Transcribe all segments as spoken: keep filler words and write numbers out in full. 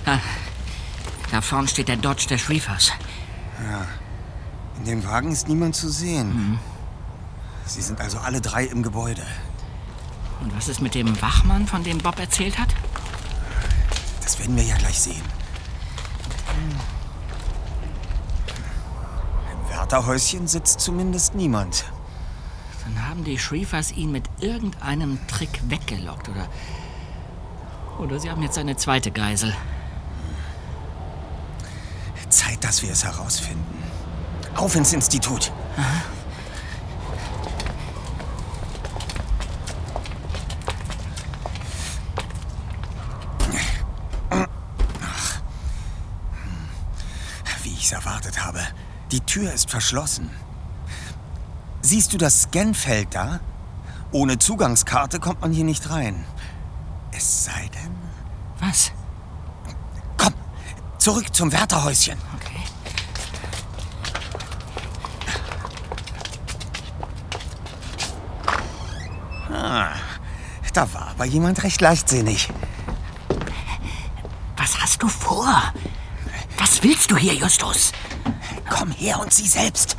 Da vorne steht der Dodge der Shreevers. Ja. In dem Wagen ist niemand zu sehen. Mhm. Sie sind also alle drei im Gebäude. Und was ist mit dem Wachmann, von dem Bob erzählt hat? Das werden wir ja gleich sehen. Im Wärterhäuschen sitzt zumindest niemand. Dann haben die Shreevers ihn mit irgendeinem Trick weggelockt, oder? Oder sie haben jetzt eine zweite Geisel. Zeit, dass wir es herausfinden. Auf ins Institut. Aha. Ach. Wie ich es erwartet habe. Die Tür ist verschlossen. Siehst du das Scanfeld da? Ohne Zugangskarte kommt man hier nicht rein. Es sei denn... Was? Komm, zurück zum Wärterhäuschen. Okay. Ah, da war aber jemand recht leichtsinnig. Was hast du vor? Was willst du hier, Justus? Komm her und sieh selbst.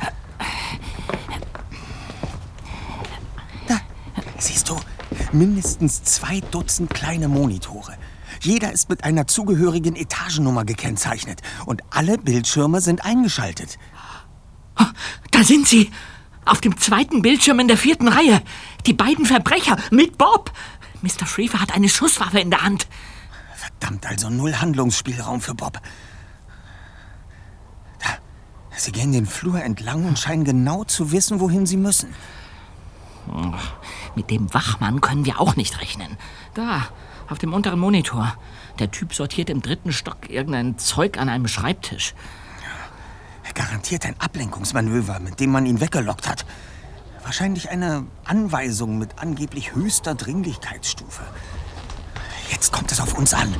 Da, siehst du, mindestens zwei Dutzend kleine Monitore. Jeder ist mit einer zugehörigen Etagennummer gekennzeichnet. Und alle Bildschirme sind eingeschaltet. Da sind sie! Auf dem zweiten Bildschirm in der vierten Reihe. Die beiden Verbrecher mit Bob. Mister Shreever hat eine Schusswaffe in der Hand. Verdammt, also null Handlungsspielraum für Bob. Da, sie gehen den Flur entlang und scheinen genau zu wissen, wohin sie müssen. Mit dem Wachmann können wir auch nicht rechnen. Da, auf dem unteren Monitor. Der Typ sortiert im dritten Stock irgendein Zeug an einem Schreibtisch. Garantiert ein Ablenkungsmanöver, mit dem man ihn weggelockt hat. Wahrscheinlich eine Anweisung mit angeblich höchster Dringlichkeitsstufe. Jetzt kommt es auf uns an.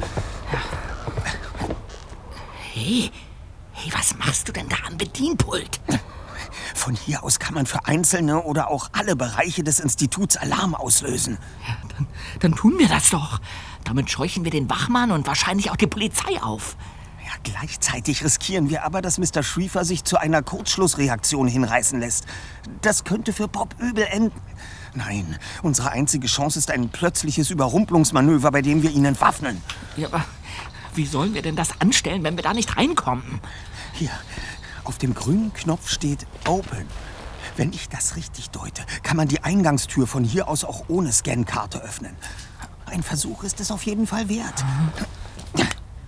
Hey, hey, was machst du denn da am Bedienpult? Von hier aus kann man für einzelne oder auch alle Bereiche des Instituts Alarm auslösen. Ja, dann, dann tun wir das doch. Damit scheuchen wir den Wachmann und wahrscheinlich auch die Polizei auf. Ja, gleichzeitig riskieren wir aber, dass Mister Shreever sich zu einer Kurzschlussreaktion hinreißen lässt. Das könnte für Bob übel enden. Nein, unsere einzige Chance ist ein plötzliches Überrumpelungsmanöver, bei dem wir ihn entwaffnen. Ja, aber wie sollen wir denn das anstellen, wenn wir da nicht reinkommen? Hier, auf dem grünen Knopf steht Open. Wenn ich das richtig deute, kann man die Eingangstür von hier aus auch ohne Scankarte öffnen. Ein Versuch ist es auf jeden Fall wert. Mhm.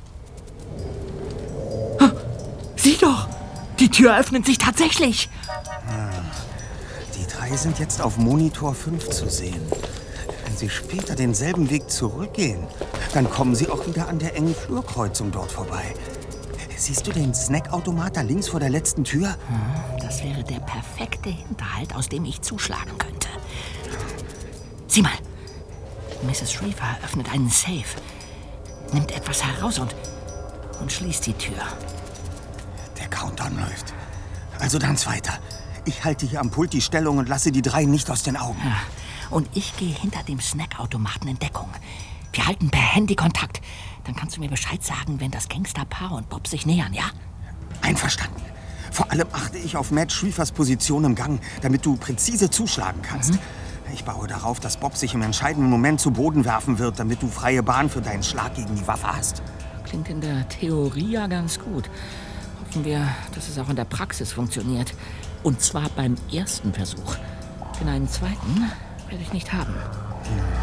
Sieh doch! Die Tür öffnet sich tatsächlich! Die drei sind jetzt auf Monitor fünf zu sehen. Wenn sie später denselben Weg zurückgehen, dann kommen sie auch wieder an der engen Flurkreuzung dort vorbei. Siehst du den Snackautomat da links vor der letzten Tür? Das wäre der perfekte Hinterhalt, aus dem ich zuschlagen könnte. Sieh mal! Misses Shreever öffnet einen Safe, nimmt etwas heraus und, und schließt die Tür. Der Countdown läuft. Also dann's weiter. Ich halte hier am Pult die Stellung und lasse die drei nicht aus den Augen. Ja, und ich gehe hinter dem Snackautomaten in Deckung. Wir halten per Handy Kontakt. Dann kannst du mir Bescheid sagen, wenn das Gangsterpaar und Bob sich nähern, ja? Einverstanden. Vor allem achte ich auf Matt Shreevers Position im Gang, damit du präzise zuschlagen kannst. Mhm. Ich baue darauf, dass Bob sich im entscheidenden Moment zu Boden werfen wird, damit du freie Bahn für deinen Schlag gegen die Waffe hast. Klingt in der Theorie ja ganz gut. Hoffen wir, dass es auch in der Praxis funktioniert. Und zwar beim ersten Versuch. Denn einen zweiten werde ich nicht haben. Hm.